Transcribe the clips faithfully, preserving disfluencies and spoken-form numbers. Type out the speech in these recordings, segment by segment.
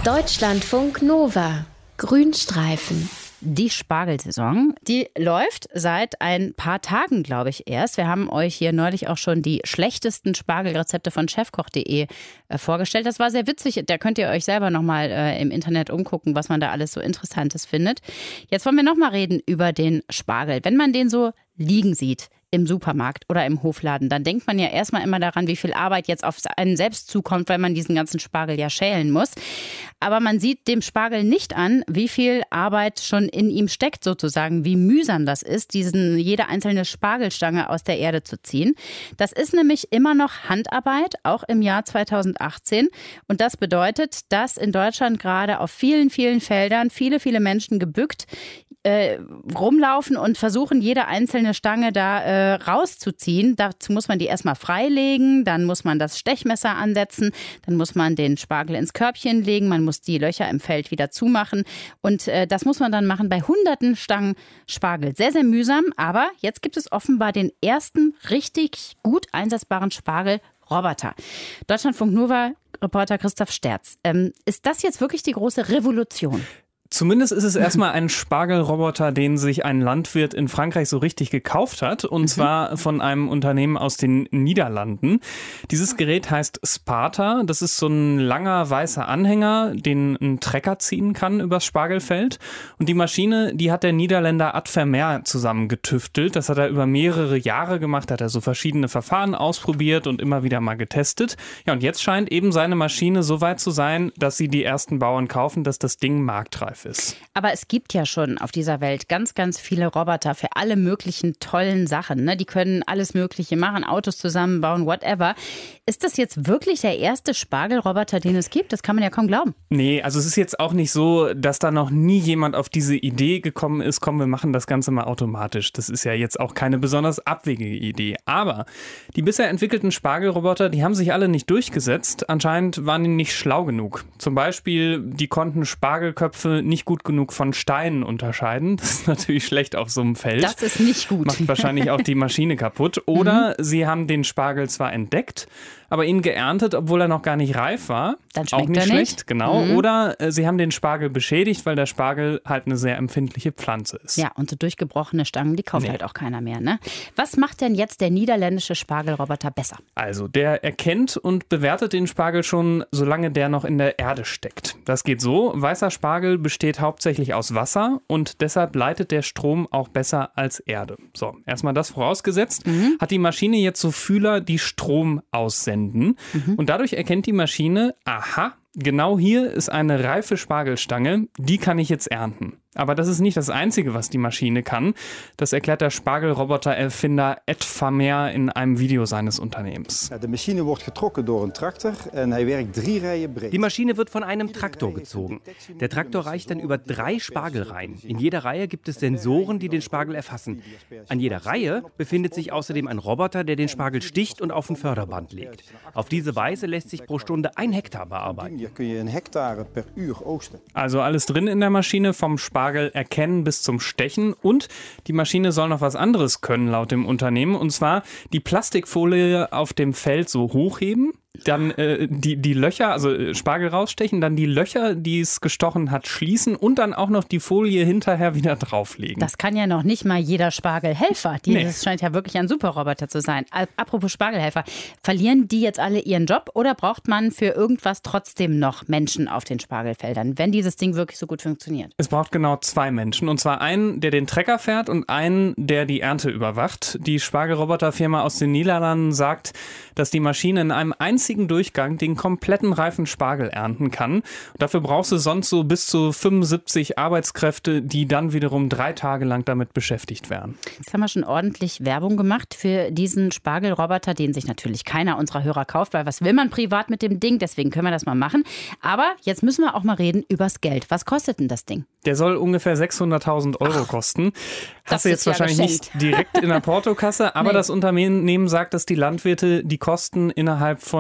Deutschlandfunk Nova. Grünstreifen. Die Spargelsaison, die läuft seit ein paar Tagen, glaube ich, erst. Wir haben euch hier neulich auch schon die schlechtesten Spargelrezepte von chefkoch punkt de äh, vorgestellt. Das war sehr witzig. Da könnt ihr euch selber nochmal äh, im Internet umgucken, was man da alles so Interessantes findet. Jetzt wollen wir nochmal reden über den Spargel. Wenn man den so liegen sieht im Supermarkt oder im Hofladen, dann denkt man ja erstmal immer daran, wie viel Arbeit jetzt auf einen selbst zukommt, weil man diesen ganzen Spargel ja schälen muss. Aber man sieht dem Spargel nicht an, wie viel Arbeit schon in ihm steckt sozusagen, wie mühsam das ist, diesen jede einzelne Spargelstange aus der Erde zu ziehen. Das ist nämlich immer noch Handarbeit, auch im Jahr zweitausendachtzehn. Und das bedeutet, dass in Deutschland gerade auf vielen, vielen Feldern viele, viele Menschen gebückt äh, rumlaufen und versuchen, jede einzelne Stange da äh, rauszuziehen. Dazu muss man die erstmal freilegen, dann muss man das Stechmesser ansetzen, dann muss man den Spargel ins Körbchen legen, man muss die Löcher im Feld wieder zumachen und äh, das muss man dann machen bei hunderten Stangen Spargel. Sehr, sehr mühsam, aber jetzt gibt es offenbar den ersten richtig gut einsetzbaren Spargelroboter. Deutschlandfunk Nova Reporter Christoph Sterz. Ähm, ist das jetzt wirklich die große Revolution? Zumindest ist es erstmal ein Spargelroboter, den sich ein Landwirt in Frankreich so richtig gekauft hat. Und mhm. zwar von einem Unternehmen aus den Niederlanden. Dieses Gerät heißt Sparta. Das ist so ein langer weißer Anhänger, den ein Trecker ziehen kann übers Spargelfeld. Und die Maschine, die hat der Niederländer Ad Vermeer zusammen getüftelt. Das hat er über mehrere Jahre gemacht. Hat er so verschiedene Verfahren ausprobiert und immer wieder mal getestet. Ja, und jetzt scheint eben seine Maschine so weit zu sein, dass sie die ersten Bauern kaufen, dass das Ding marktreif ist. Aber es gibt ja schon auf dieser Welt ganz, ganz viele Roboter für alle möglichen tollen Sachen. Ne? Die können alles Mögliche machen, Autos zusammenbauen, whatever. Ist das jetzt wirklich der erste Spargelroboter, den es gibt? Das kann man ja kaum glauben. Nee, also es ist jetzt auch nicht so, dass da noch nie jemand auf diese Idee gekommen ist, komm, wir machen das Ganze mal automatisch. Das ist ja jetzt auch keine besonders abwegige Idee. Aber die bisher entwickelten Spargelroboter, die haben sich alle nicht durchgesetzt. Anscheinend waren die nicht schlau genug. Zum Beispiel, die konnten Spargelköpfe nicht gut genug von Steinen unterscheiden. Das ist natürlich schlecht auf so einem Feld. Das ist nicht gut. Macht wahrscheinlich auch die Maschine kaputt. Oder mhm. sie haben den Spargel zwar entdeckt, aber ihn geerntet, obwohl er noch gar nicht reif war. Dann schmeckt auch nicht er schlecht, nicht. Genau. Mhm. Oder äh, sie haben den Spargel beschädigt, weil der Spargel halt eine sehr empfindliche Pflanze ist. Ja, und so durchgebrochene Stangen, die kauft nee. halt auch keiner mehr. Ne? Was macht denn jetzt der niederländische Spargelroboter besser? Also, der erkennt und bewertet den Spargel schon, solange der noch in der Erde steckt. Das geht so, weißer Spargel besteht hauptsächlich aus Wasser und deshalb leitet der Strom auch besser als Erde. So, erstmal das vorausgesetzt, mhm. hat die Maschine jetzt so Fühler, die Strom aussenden. Mhm. Und dadurch erkennt die Maschine, aha, genau hier ist eine reife Spargelstange, die kann ich jetzt ernten. Aber das ist nicht das Einzige, was die Maschine kann. Das erklärt der Spargelroboter-Erfinder Ad Vermeer in einem Video seines Unternehmens. Die Maschine wird getrokken door een Traktor en hij werkt drie Reihen breed. Die Maschine wird von einem Traktor gezogen. Der Traktor reicht dann über drei Spargelreihen. In jeder Reihe gibt es Sensoren, die den Spargel erfassen. An jeder Reihe befindet sich außerdem ein Roboter, der den Spargel sticht und auf ein Förderband legt. Auf diese Weise lässt sich pro Stunde ein Hektar bearbeiten. Hier kun je een hectare per uur oogsten. Also alles drin in der Maschine, vom Spargel erkennen bis zum Stechen, und die Maschine soll noch was anderes können laut dem Unternehmen, und zwar die Plastikfolie auf dem Feld so hochheben, dann äh, die, die Löcher, also Spargel rausstechen, dann die Löcher, die es gestochen hat, schließen und dann auch noch die Folie hinterher wieder drauflegen. Das kann ja noch nicht mal jeder Spargelhelfer. Die, Nee. Das scheint ja wirklich ein Superroboter zu sein. Apropos Spargelhelfer, verlieren die jetzt alle ihren Job oder braucht man für irgendwas trotzdem noch Menschen auf den Spargelfeldern, wenn dieses Ding wirklich so gut funktioniert? Es braucht genau zwei Menschen, und zwar einen, der den Trecker fährt, und einen, der die Ernte überwacht. Die Spargelroboterfirma aus den Niederlanden sagt, dass die Maschine in einem einzigen Durchgang den kompletten reifen Spargel ernten kann. Und dafür brauchst du sonst so bis zu fünfundsiebzig Arbeitskräfte, die dann wiederum drei Tage lang damit beschäftigt werden. Jetzt haben wir schon ordentlich Werbung gemacht für diesen Spargelroboter, den sich natürlich keiner unserer Hörer kauft, weil was will man privat mit dem Ding? Deswegen können wir das mal machen. Aber jetzt müssen wir auch mal reden übers Geld. Was kostet denn das Ding? Der soll ungefähr sechshunderttausend Euro kosten. Hast du jetzt ist ja wahrscheinlich geschenkt. nicht direkt in der Portokasse, aber Nee. das Unternehmen sagt, dass die Landwirte die Kosten innerhalb von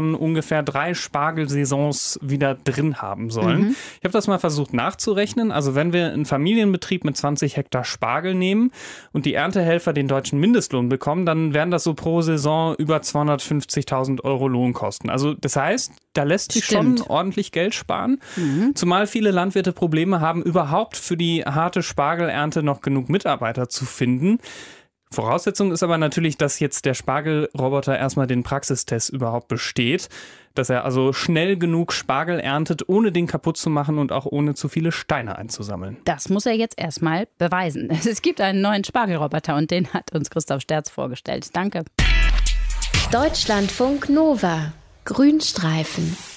schon ungefähr drei Spargelsaisons wieder drin haben sollen. Mhm. Ich habe das mal versucht nachzurechnen. Also wenn wir einen Familienbetrieb mit zwanzig Hektar Spargel nehmen und die Erntehelfer den deutschen Mindestlohn bekommen, dann wären das so pro Saison über zweihundertfünfzigtausend Euro Lohnkosten. Also das heißt, da lässt sich Stimmt. schon ordentlich Geld sparen. Mhm. Zumal viele Landwirte Probleme haben, überhaupt für die harte Spargelernte noch genug Mitarbeiter zu finden. Voraussetzung ist aber natürlich, dass jetzt der Spargelroboter erstmal den Praxistest überhaupt besteht, dass er also schnell genug Spargel erntet, ohne den kaputt zu machen und auch ohne zu viele Steine einzusammeln. Das muss er jetzt erstmal beweisen. Es gibt einen neuen Spargelroboter und den hat uns Christoph Sterz vorgestellt. Danke. Deutschlandfunk Nova. Grünstreifen.